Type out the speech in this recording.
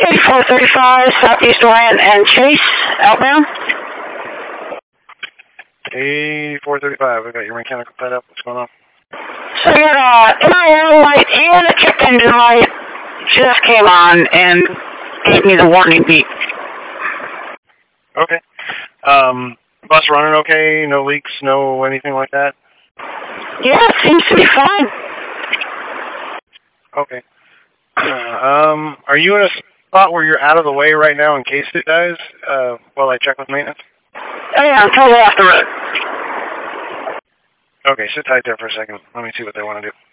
8435 Southeast Orient and Chase, outbound. 8435, I got your mechanical tied up. What's going on? So I got an MIO light and a check engine light just came on and gave me the warning beep. Okay. Bus running okay? No leaks, no anything like that? Yeah, it seems to be fine. Okay. Are you in a spot where you're out of the way right now in case it dies while I check with maintenance? Oh yeah, I'm totally off the road. Okay, sit tight there for a second. Let me see what they want to do.